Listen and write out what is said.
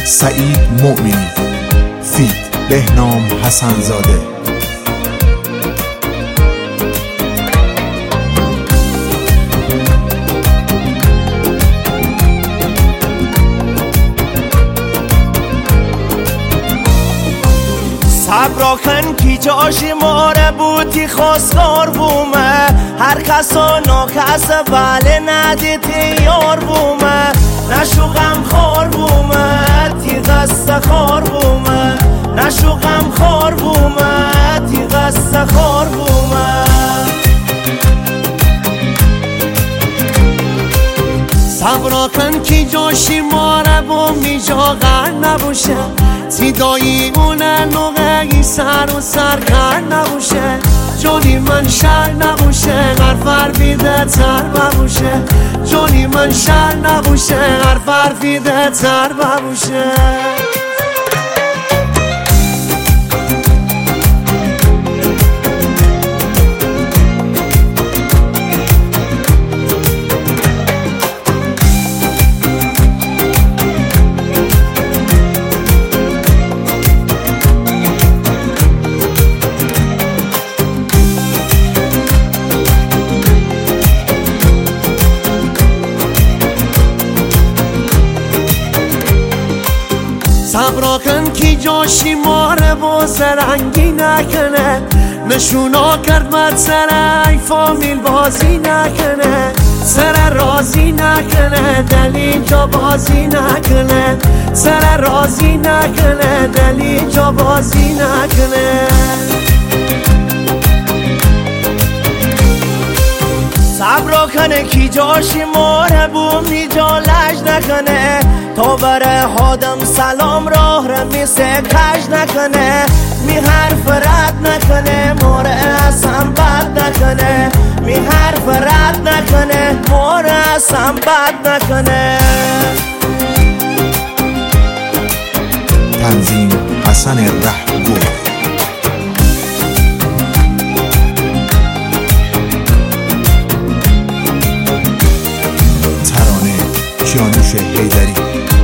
سعید مؤمنی فیت بهنام حسن‌زاده. صبر کن کی جاشی ماره بودی خواستار بومه هر کسا ناکس ولی ندیدی یار بومه نشو غم خار بومه تی غست خار بومه نشو غم خار بومه تی غست خار بومه صبر کن کی جاشی ماره بومی جاغر نبوشه صدای اونه نوغه سر و سرکر نبوشه جونی من شر نبوشه هر بیده تر ببوشه جونی من شر نبوشه هر بیده تر ببوشه صبر کن کی جاشی ماره با زرنگی نکنه نشونا کرد بد سر فامیل بازی نکنه سر رازی نکنه دل اینجا بازی نکنه سر رازی نکنه دل اینجا بازی نکنه صبر کنه کی جاشی ماره بومی جا لج نکنه تا بره هادم سلام راه را میسه کج نکنه می حرف رد نکنه ماره اصلا بد نکنه می حرف رد نکنه ماره اصلا بد نکنه. تنظیم حسن رهگو. ترانه کیانوش حیدری.